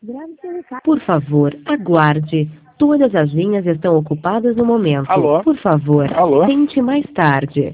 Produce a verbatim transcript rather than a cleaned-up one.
Por favor, aguarde. Todas as linhas estão ocupadas no momento. Alô? Por favor, Alô? tente mais tarde.